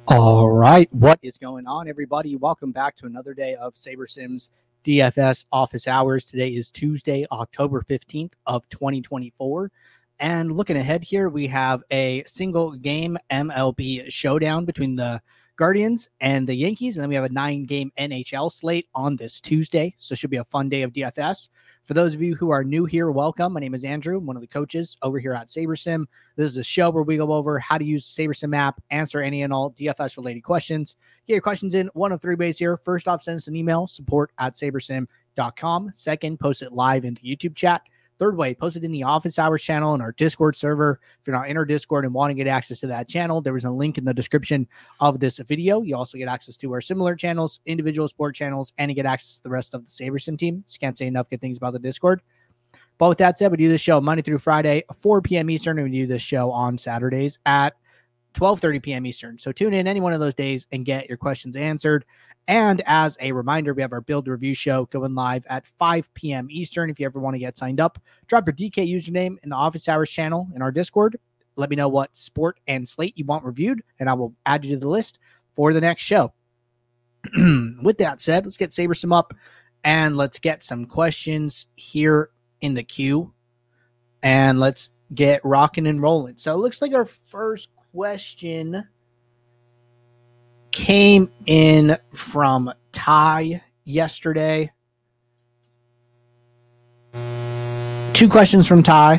All right, what is going on, everybody? Welcome back to another day of SaberSims DFS office hours. Today is Tuesday, October 15th of 2024. And looking ahead here, we have a single game MLB showdown between the Guardians and the Yankees. And then we have a 9-game NHL slate on this Tuesday. So it should be a fun day of DFS. For those of you who are new here, welcome. My name is Andrew. I'm one of the coaches over here at SaberSim. This is a show where we go over how to use the SaberSim app, answer any and all DFS-related questions. Get your questions in one of three ways here. First off, send us an email, support@sabersim.com. Second, post it live in the YouTube chat. Third way, post it in the office hours channel in our Discord server. If you're not in our Discord and want to get access to that channel, there is a link in the description of this video. You also get access to our similar channels, individual sport channels, and you get access to the rest of the SaberSim team. Just can't say enough good things about the Discord. But with that said, we do this show Monday through Friday, 4 p.m. Eastern, and we do this show on Saturdays at 12:30 p.m. Eastern. So tune in any one of those days and get your questions answered. And as a reminder, we have our build review show going live at 5 p.m. Eastern. If you ever want to get signed up, drop your DK username in the office hours channel in our Discord. Let me know what sport and slate you want reviewed, and I will add you to the list for the next show. With that said, let's get SaberSim up and let's get some questions here in the queue, and let's get rocking and rolling. So it looks like our first question came in from Ty yesterday. 2 questions from Ty,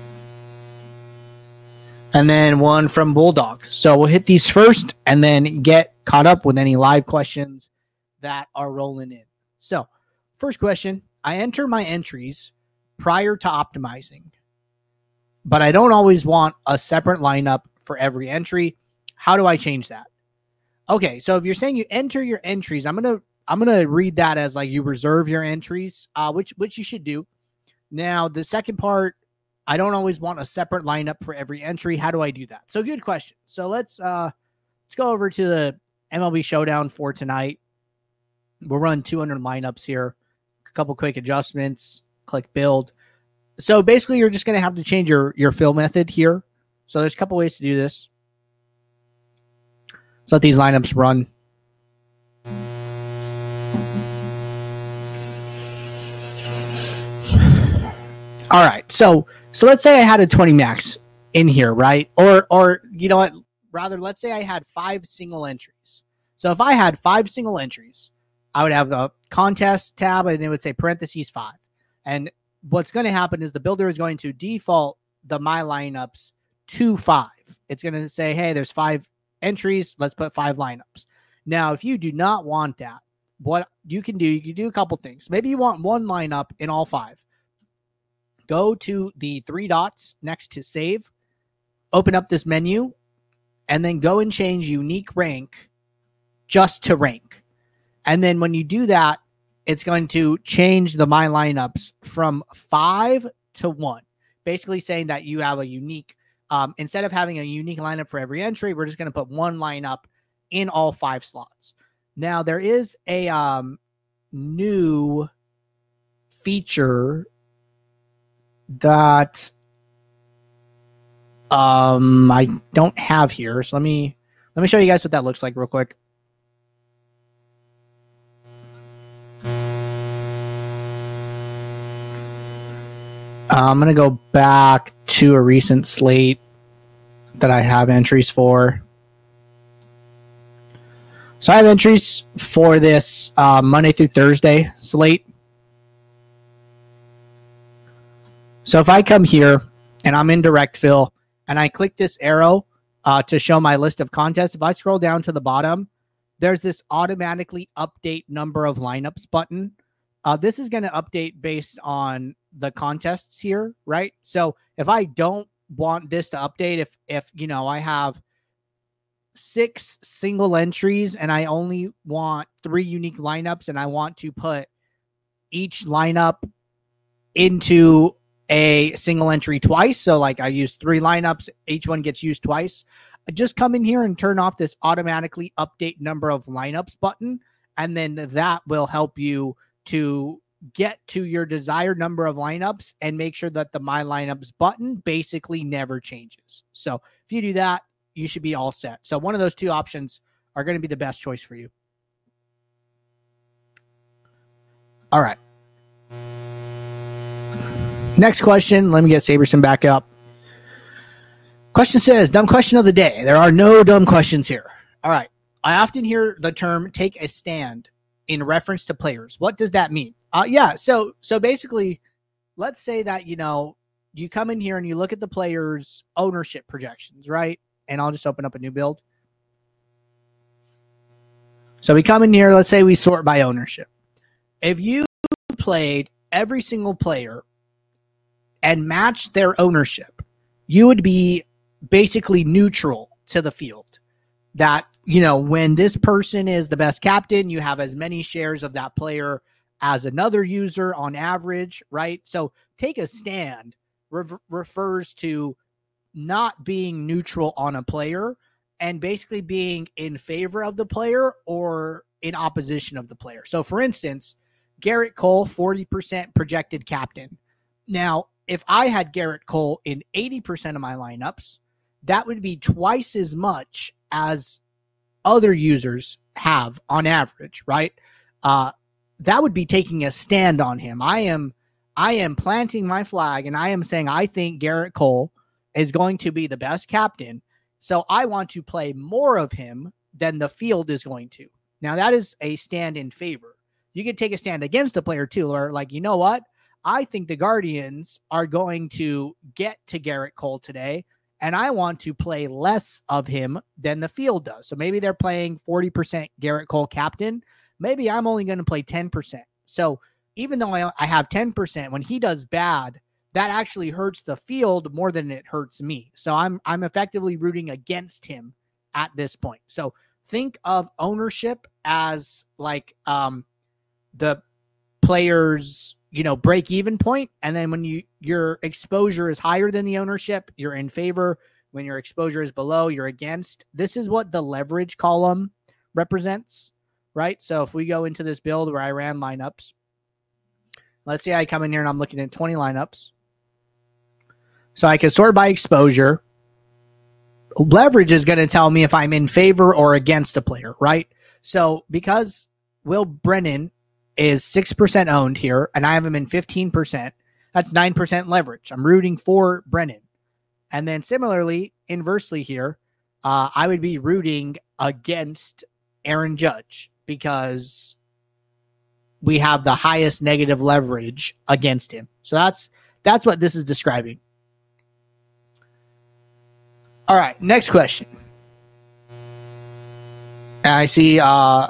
and then one from Bulldog. So we'll hit these first and then get caught up with any live questions that are rolling in. So first question, I enter my entries prior to optimizing, but I don't always want a separate lineup for every entry. How do I change that? Okay, so if you're saying you enter your entries, I'm gonna read that as like you reserve your entries, which you should do. Now, the second part, I don't always want a separate lineup for every entry. How do I do that? So good question. So let's go over to the MLB showdown for tonight. We'll run 200 lineups here, a couple quick adjustments, click build. So basically, you're just going to have to change your fill method here. So there's a couple ways to do this. Let's let these lineups run. All right. So let's say I had a 20 max in here, right? Or you know what? Rather, let's say I had 5 single entries. So if I had 5 single entries, I would have a contest tab, and it would say parentheses 5. And what's going to happen is the builder is going to default the my lineups to 5. It's going to say, hey, there's 5 entries. Let's put 5 lineups. Now, if you do not want that, what you can do a couple things. Maybe you want one lineup in all 5. Go to the 3 dots next to save, open up this menu, and then go and change unique rank just to rank. And then when you do that, it's going to change the my lineups from 5 to 1, basically saying that you have a unique, instead of having a unique lineup for every entry, we're just going to put one lineup in all 5 slots. Now, there is a new feature that I don't have here. So let me show you guys what that looks like real quick. I'm going to go back to a recent slate that I have entries for. So I have entries for this Monday through Thursday slate. So if I come here and I'm in direct fill and I click this arrow to show my list of contests, if I scroll down to the bottom, there's this automatically update number of lineups button. This is going to update based on the contests here, right? So if I don't want this to update, if you know, I have 6 single entries and I only want 3 unique lineups and I want to put each lineup into a single entry twice. So like I use 3 lineups, each one gets used twice. I just come in here and turn off this automatically update number of lineups button. And then that will help you to get to your desired number of lineups and make sure that the My Lineups button basically never changes. So if you do that, you should be all set. So one of those 2 options are going to be the best choice for you. All right. Next question. Let me get Saberson back up. Question says, dumb question of the day. There are no dumb questions here. All right. I often hear the term take a stand in reference to players. What does that mean? So basically, let's say that, you come in here and you look at the players' ownership projections, right? And I'll just open up a new build. So we come in here, let's say we sort by ownership. If you played every single player and matched their ownership, you would be basically neutral to the field. That, when this person is the best captain, you have as many shares of that player as another user on average, right? So take a stand refers to not being neutral on a player and basically being in favor of the player or in opposition of the player. So for instance, Gerrit Cole, 40% projected captain. Now, if I had Gerrit Cole in 80% of my lineups, that would be twice as much as other users have on average, right? That would be taking a stand on him. I am planting my flag and I am saying I think Gerrit Cole is going to be the best captain. So I want to play more of him than the field is going to. Now that is a stand in favor. You could take a stand against the player too, or like, you know what? I think the Guardians are going to get to Gerrit Cole today, and I want to play less of him than the field does. So maybe they're playing 40% Gerrit Cole captain. Maybe I'm only going to play 10%. So even though I have 10%, when he does bad, that actually hurts the field more than it hurts me. So I'm effectively rooting against him at this point. So think of ownership as like the player's break even point, and then when your exposure is higher than the ownership, you're in favor. When your exposure is below, you're against. This is what the leverage column represents, right? So if we go into this build where I ran lineups, let's say I come in here and I'm looking at 20 lineups. So I can sort by exposure. Leverage is going to tell me if I'm in favor or against a player, right? So because Will Brennan is 6% owned here, and I have him in 15%, that's 9% leverage. I'm rooting for Brennan. And then similarly, inversely here, I would be rooting against Aaron Judge because we have the highest negative leverage against him. So that's what this is describing. All right, next question. And I see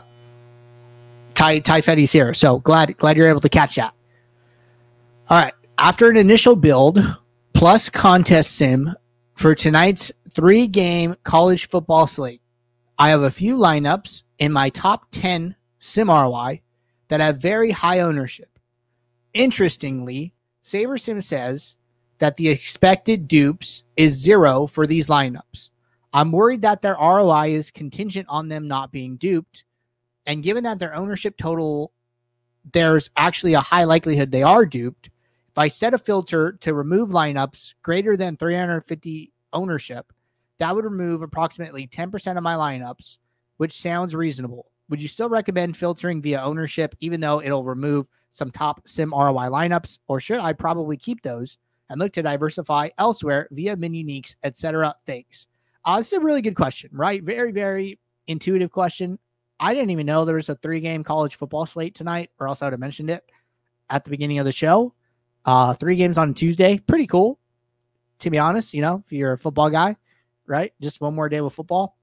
Ty Fetty's here, so glad you're able to catch that. All right, after an initial build plus contest sim for tonight's 3-game college football slate, I have a few lineups in my top 10 sim ROI that have very high ownership. Interestingly, SaberSim says that the expected dupes is 0 for these lineups. I'm worried that their ROI is contingent on them not being duped. And given that their ownership total, there's actually a high likelihood they are duped. If I set a filter to remove lineups greater than 350 ownership, that would remove approximately 10% of my lineups, which sounds reasonable. Would you still recommend filtering via ownership, even though it'll remove some top sim ROI lineups? Or should I probably keep those and look to diversify elsewhere via min uniques, etc.? Thanks. This is a really good question, right? Very, very intuitive question. I didn't even know there was a 3-game college football slate tonight, or else I would have mentioned it at the beginning of the show. 3 games on Tuesday. Pretty cool, to be honest, if you're a football guy, right? Just one more day with football.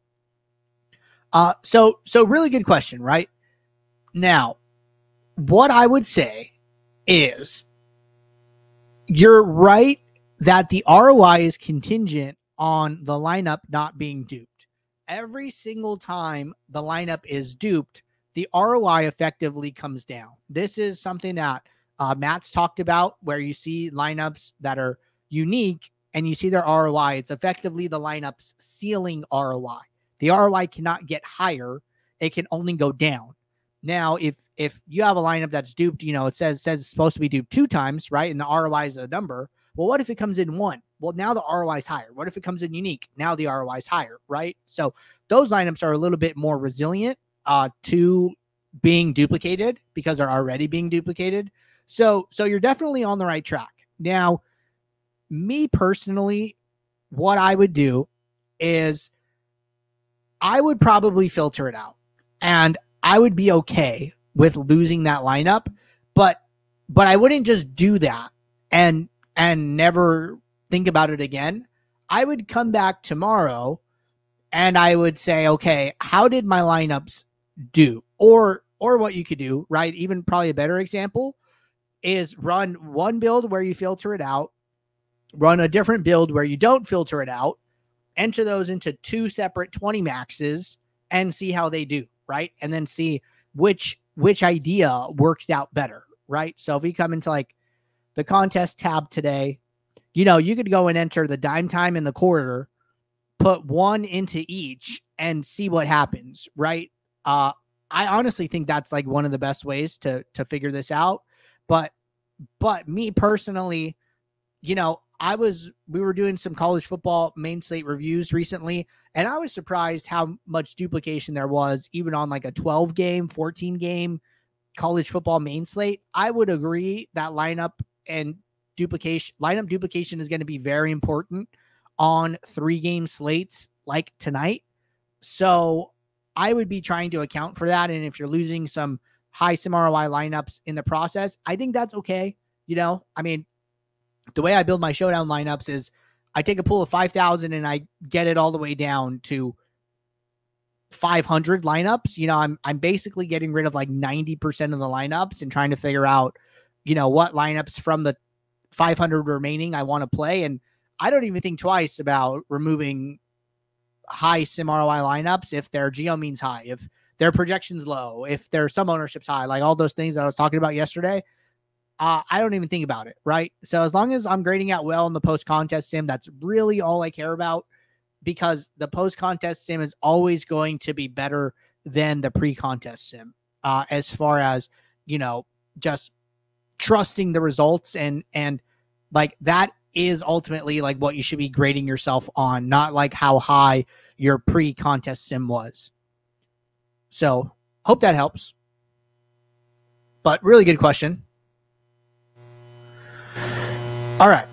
So really good question, right? Now, what I would say is you're right that the ROI is contingent on the lineup not being duped. Every single time the lineup is duped, the ROI effectively comes down. This is something that Matt's talked about, where you see lineups that are unique and you see their ROI. It's effectively the lineup's ceiling ROI. The ROI cannot get higher. It can only go down. Now, if you have a lineup that's duped, it says it's supposed to be duped 2 times, right? And the ROI is a number. Well, what if it comes in 1? Well, now the ROI is higher. What if it comes in unique? Now the ROI is higher, right? So those lineups are a little bit more resilient to being duplicated because they're already being duplicated. So you're definitely on the right track. Now, me personally, what I would do is I would probably filter it out, and I would be okay with losing that lineup, but I wouldn't just do that and never think about it again. I would come back tomorrow and I would say, okay, how did my lineups do? Or what you could do, right? Even probably a better example is run one build where you filter it out, run a different build where you don't filter it out, enter those into two separate 20 maxes and see how they do, right? And then see which idea worked out better, right? So if we come into like the contest tab today, you could go and enter the dime time and the quarter, put one into each and see what happens, right? I honestly think that's like one of the best ways to figure this out. But me personally, we were doing some college football main slate reviews recently, and I was surprised how much duplication there was even on like a 12 game, 14 game college football main slate. I would agree that lineup duplication is going to be very important on 3-game slates like tonight. So I would be trying to account for that. And if you're losing some high sim ROI lineups in the process, I think that's okay. I mean, the way I build my showdown lineups is I take a pool of 5,000 and I get it all the way down to 500 lineups. I'm basically getting rid of like 90% of the lineups and trying to figure out, what lineups from the 500 remaining I want to play. And I don't even think twice about removing high sim ROI lineups if their geo means high, if their projections low, if their sum ownership's high, like all those things that I was talking about yesterday. I don't even think about it, right? So as long as I'm grading out well in the post-contest sim, that's really all I care about, because the post-contest sim is always going to be better than the pre-contest sim as far as, just trusting the results and like that is ultimately like what you should be grading yourself on, not like how high your pre-contest sim was. So hope that helps. But really good question. All right.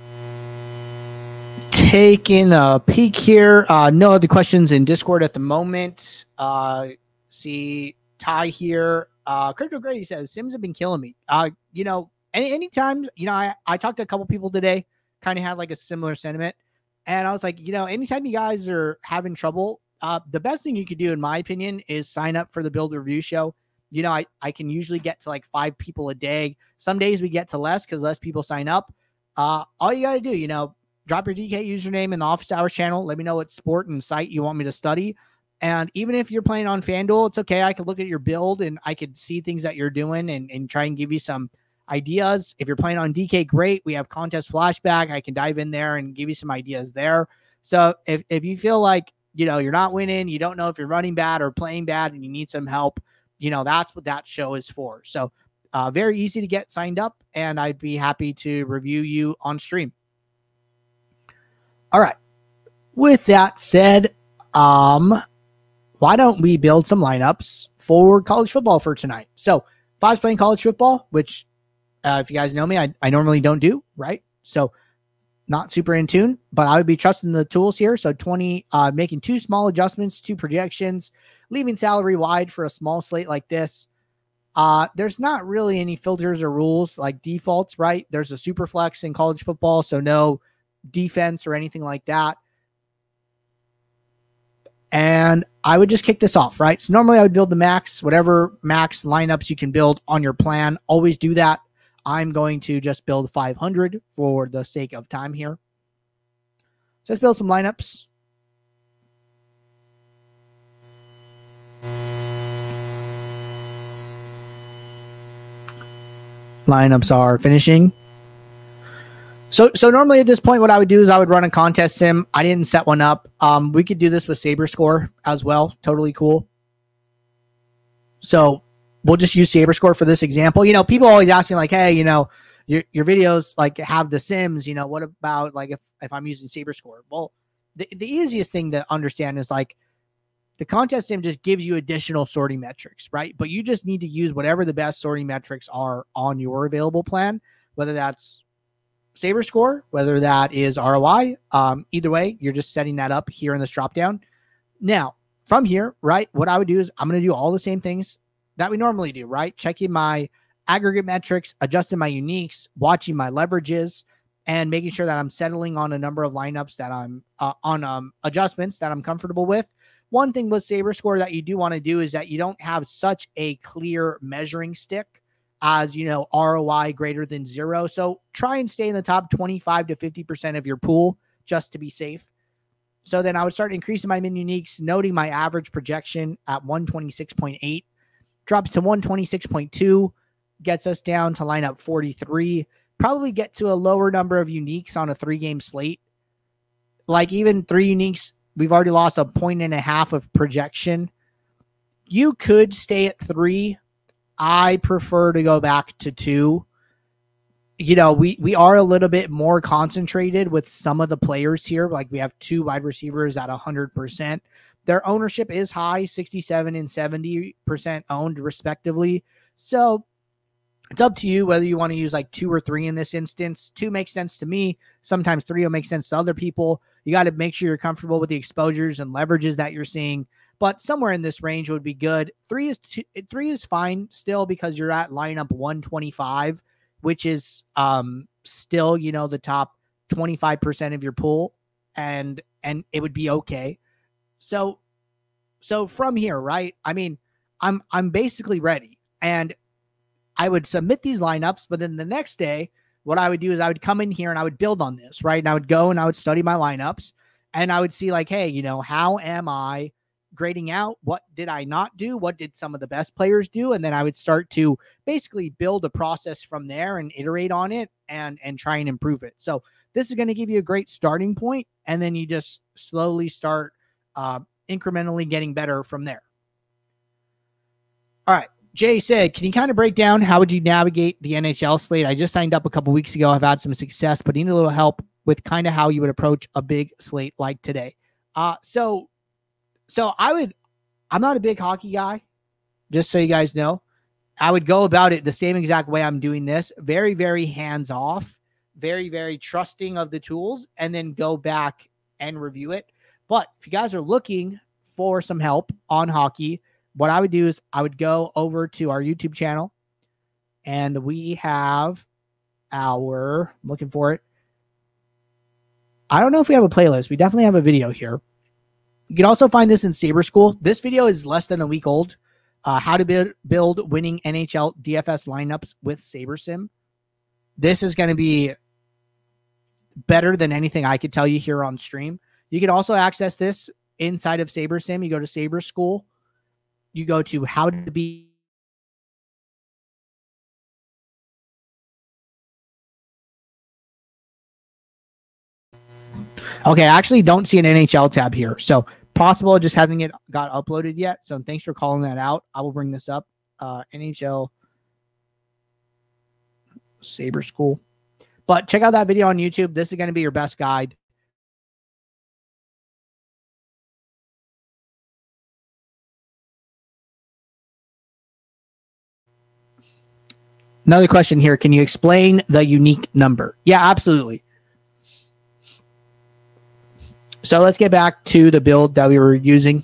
Taking a peek here. No other questions in Discord at the moment. See Ty here. Crypto Grady says Sims have been killing me. Anytime, I talked to a couple people today, kind of had like a similar sentiment. And I was like, anytime you guys are having trouble, the best thing you could do, in my opinion, is sign up for the Build Review Show. I can usually get to like 5 people a day. Some days we get to less because less people sign up. All you got to do, drop your DK username in the Office Hours channel. Let me know what sport and site you want me to study. And even if you're playing on FanDuel, it's okay. I could look at your build and I could see things that you're doing and try and give you some ideas. If you're playing on DK, great. We have contest flashback. I can dive in there and give you some ideas there. So if you feel like, you're not winning, you don't know if you're running bad or playing bad and you need some help, that's what that show is for. So very easy to get signed up, and I'd be happy to review you on stream. All right. With that said, why don't we build some lineups for college football for tonight? So if I was playing college football, which if you guys know me, I normally don't do, right? So not super in tune, but I would be trusting the tools here. So 20, making 2 small adjustments to projections, leaving salary wide for a small slate like this. There's not really any filters or rules like defaults, right? There's a super flex in college football, so no defense or anything like that. And I would just kick this off, right? So normally I would build the max, whatever max lineups you can build on your plan. Always do that. I'm going to just build 500 for the sake of time here. So let's build some lineups. Lineups are finishing. So normally at this point, what I would do is I would run a contest sim. I didn't set one up. We could do this with SaberScore as well. Totally cool. So we'll just use SaberScore for this example. People always ask me like, hey, your videos like have the Sims, what about like if I'm using SaberScore? Well, the easiest thing to understand is like the contest sim just gives you additional sorting metrics, right? But you just need to use whatever the best sorting metrics are on your available plan, whether that's SaberScore, whether that is ROI. Either way, you're just setting that up here in this dropdown. Now, from here, right, what I would do is I'm going to do all the same things that we normally do, right? Checking my aggregate metrics, adjusting my uniques, watching my leverages, and making sure that I'm settling on a number of lineups that I'm on adjustments that I'm comfortable with. One thing with SaberScore that you do want to do is that you don't have such a clear measuring stick as, ROI greater than 0. So try and stay in the top 25 to 50% of your pool just to be safe. So then I would start increasing my min uniques, noting my average projection at 126.8, drops to 126.2, gets us down to lineup 43, probably get to a lower number of uniques on a 3-game slate. Like even 3 uniques, we've already lost 1.5 points of projection. You could stay at 3. I prefer to go back to 2. We are a little bit more concentrated with some of the players here. Like we have 2 wide receivers at 100%. Their ownership is high, 67 and 70% owned respectively. So it's up to you whether you want to use like 2 or 3 in this instance. 2 makes sense to me. Sometimes 3 will make sense to other people. You got to make sure you're comfortable with the exposures and leverages that you're seeing, but somewhere in this range would be good. 3 is fine still because you're at lineup 125, which is still, the top 25% of your pool, and it would be okay. So from here, right? I mean, I'm basically ready, and I would submit these lineups, but then the next day, what I would do is I would come in here and I would build on this, right? And I would go and I would study my lineups, and I would see like, hey, how am I grading out? What did I not do? What did some of the best players do? And then I would start to basically build a process from there and iterate on it and try and improve it. So this is going to give you a great starting point, and then you just slowly start incrementally getting better from there. All right. Jay said, can you kind of break down how would you navigate the NHL slate? I just signed up a couple weeks ago. I've had some success, but need a little help with kind of how you would approach a big slate like today. So I'm not a big hockey guy, just so you guys know. I would go about it the same exact way I'm doing this. Very, very hands off, very, very trusting of the tools, and then go back and review it. But if you guys are looking for some help on hockey, what I would do is I would go over to our YouTube channel, and we have I'm looking for it. I don't know if we have a playlist. We definitely have a video here. You can also find this in SaberSchool. This video is less than a week old. How to build winning NHL DFS lineups with SaberSim. This is going to be better than anything I could tell you here on stream. You can also access this inside of SaberSim. You go to SaberSchool. You go to how to be. Okay, I actually don't see an NHL tab here. So possible it just hasn't got uploaded yet. So thanks for calling that out. I will bring this up. NHL SaberSchool. But check out that video on YouTube. This is going to be your best guide. Another question here. Can you explain the unique number? Yeah, absolutely. So let's get back to the build that we were using.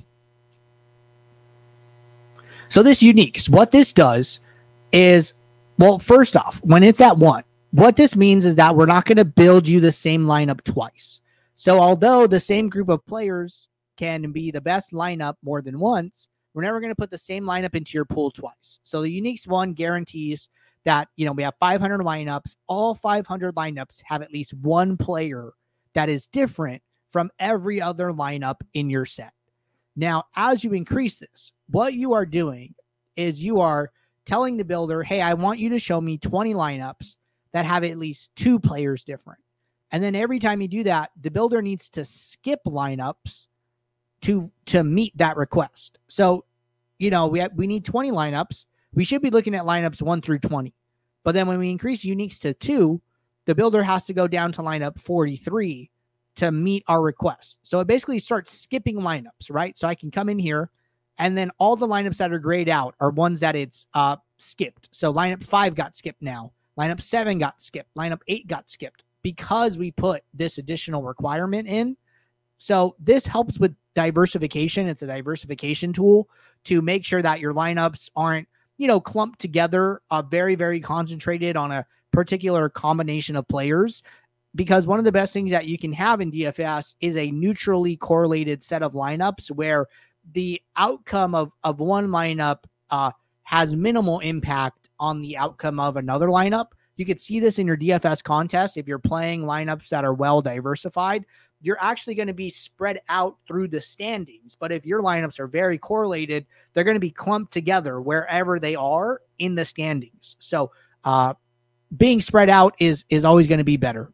So this uniques, what this does is, well, first off, when it's at 1, what this means is that we're not going to build you the same lineup twice. So although the same group of players can be the best lineup more than once, we're never going to put the same lineup into your pool twice. So the uniques one guarantees that, we have 500 lineups. All 500 lineups have at least one player that is different from every other lineup in your set. Now, as you increase this, what you are doing is you are telling the builder, hey, I want you to show me 20 lineups that have at least 2 players different. And then every time you do that, the builder needs to skip lineups to meet that request. So, we need 20 lineups. We should be looking at lineups 1 through 20. But then when we increase uniques to 2, the builder has to go down to lineup 43 to meet our request. So it basically starts skipping lineups, right? So I can come in here, and then all the lineups that are grayed out are ones that it's skipped. So lineup 5 got skipped now. Lineup 7 got skipped. Lineup 8 got skipped because we put this additional requirement in. So this helps with diversification. It's a diversification tool to make sure that your lineups aren't, clumped together, very, very concentrated on a particular combination of players. Because one of the best things that you can have in DFS is a neutrally correlated set of lineups where the outcome of one lineup has minimal impact on the outcome of another lineup. You could see this in your DFS contest. If you're playing lineups that are well diversified, you're actually going to be spread out through the standings. But if your lineups are very correlated, they're going to be clumped together wherever they are in the standings. So being spread out is always going to be better.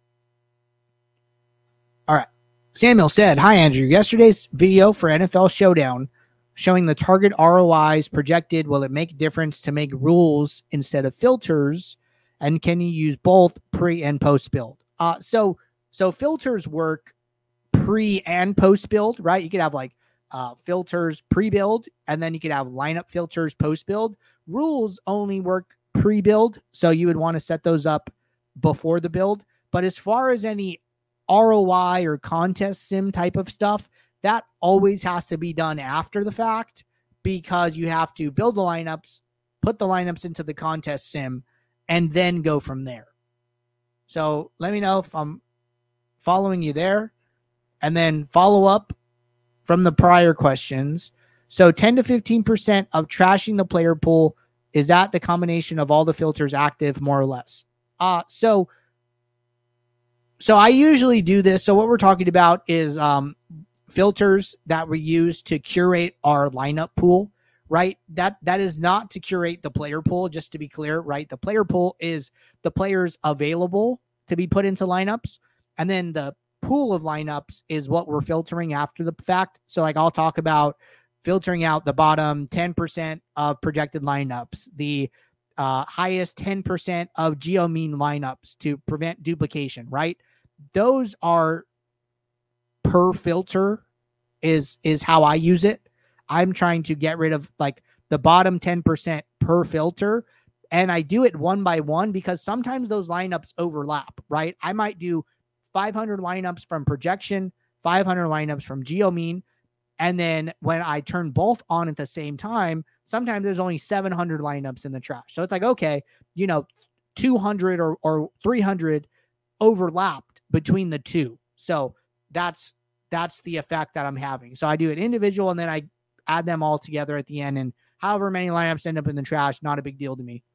All right. Samuel said, "Hi, Andrew. Yesterday's video for NFL Showdown showing the target ROIs projected. Will it make a difference to make rules instead of filters? And can you use both pre and post build?" So filters work pre and post build, right? You could have like filters pre-build, and then you could have lineup filters post-build. Rules only work pre-build, so you would want to set those up before the build. But as far as any ROI or contest sim type of stuff, that always has to be done after the fact, because you have to build the lineups, put the lineups into the contest sim, and then go from there. So let me know if I'm following you there. And then follow up from the prior questions. So 10 to 15% of trashing the player pool, is that the combination of all the filters active, more or less? So I usually do this. So what we're talking about is filters that we use to curate our lineup pool, right? That is not to curate the player pool, just to be clear, right? The player pool is the players available to be put into lineups. And then the pool of lineups is what we're filtering after the fact. So like I'll talk about filtering out the bottom 10% of projected lineups, the highest 10% of geo-mean lineups to prevent duplication, right? Those are per filter is how I use it. I'm trying to get rid of like the bottom 10% per filter. And I do it one by one because sometimes those lineups overlap, right? I might do 500 lineups from projection, 500 lineups from geo-mean. And then when I turn both on at the same time, sometimes there's only 700 lineups in the trash. So it's like, okay, 200 or 300 overlapped between the two. So that's the effect that I'm having. So I do it individual, and then I add them all together at the end. And however many lineups end up in the trash, not a big deal to me.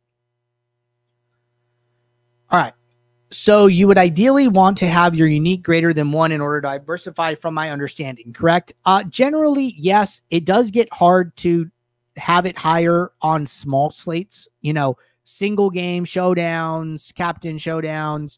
All right. So you would ideally want to have your unique greater than 1 in order to diversify, from my understanding, correct? Generally, yes, it does get hard to have it higher on small slates, single game showdowns, captain showdowns.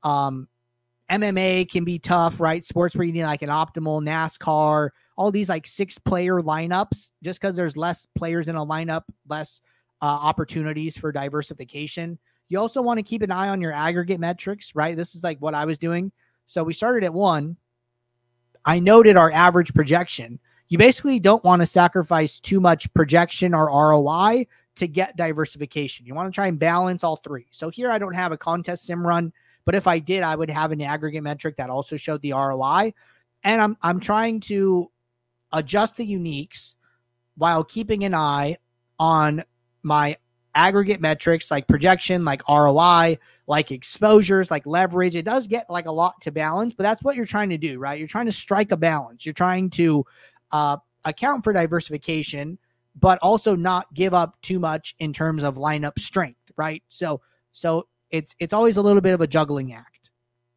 MMA can be tough, right? Sports where you need like an optimal, NASCAR, all these like 6-player lineups, just because there's less players in a lineup, less opportunities for diversification. You also want to keep an eye on your aggregate metrics, right? This is like what I was doing. So we started at 1. I noted our average projection. You basically don't want to sacrifice too much projection or ROI to get diversification. You want to try and balance all three. So here I don't have a contest sim run, but if I did, I would have an aggregate metric that also showed the ROI. And I'm trying to adjust the uniques while keeping an eye on my aggregate metrics like projection, like ROI, like exposures, like leverage. It does get like a lot to balance, but that's what you're trying to do, right? You're trying to strike a balance. You're trying to account for diversification, but also not give up too much in terms of lineup strength, right? So it's always a little bit of a juggling act.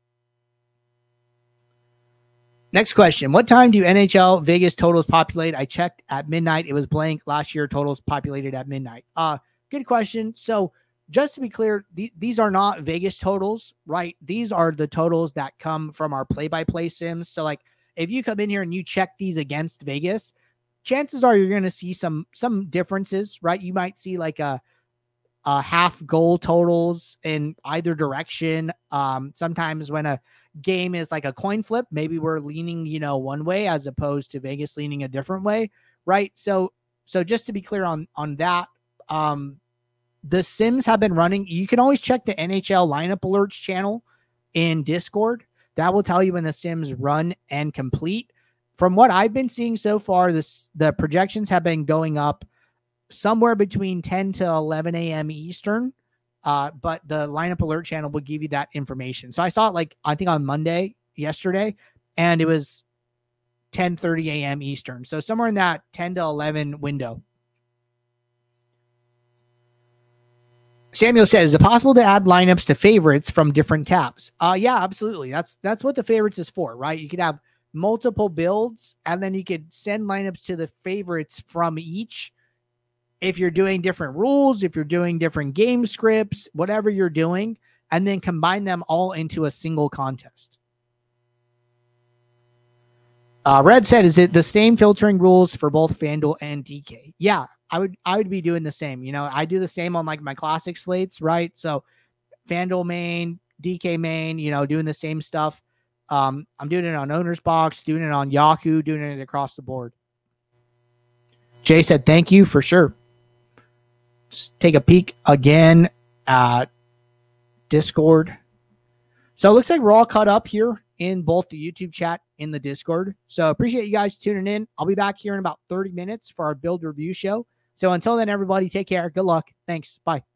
Next question. What time do NHL Vegas totals populate? I checked at midnight. It was blank. Last year, totals populated at midnight. Good question. So just to be clear, these are not Vegas totals, right? These are the totals that come from our play-by-play sims. So like if you come in here and you check these against Vegas, chances are you're going to see some differences, right? You might see like a half goal totals in either direction. Sometimes when a game is like a coin flip, maybe we're leaning, one way as opposed to Vegas leaning a different way, right? So just to be clear on that, the Sims have been running. You can always check the NHL lineup alerts channel in Discord. That will tell you when the Sims run and complete. From what I've been seeing so far, the projections have been going up somewhere between 10 to 11 a.m. Eastern. But the lineup alert channel will give you that information. So I saw it I think on Monday, yesterday, and it was 10:30 a.m. Eastern. So somewhere in that 10 to 11 window. Samuel says, is it possible to add lineups to favorites from different tabs? Yeah, absolutely. That's what the favorites is for, right? You could have multiple builds, and then you could send lineups to the favorites from each. If you're doing different rules, if you're doing different game scripts, whatever you're doing, and then combine them all into a single contest. Red said, is it the same filtering rules for both FanDuel and DK? Yeah, I would be doing the same. I do the same on my classic slates, right? So FanDuel main, DK main, doing the same stuff. I'm doing it on Owner's Box, doing it on Yahoo, doing it across the board. Jay said, thank you for sure. Let's take a peek again at Discord. So it looks like we're all caught up here in both the YouTube chat and the Discord. So appreciate you guys tuning in. I'll be back here in about 30 minutes for our build review show. So until then, everybody, take care. Good luck. Thanks. Bye.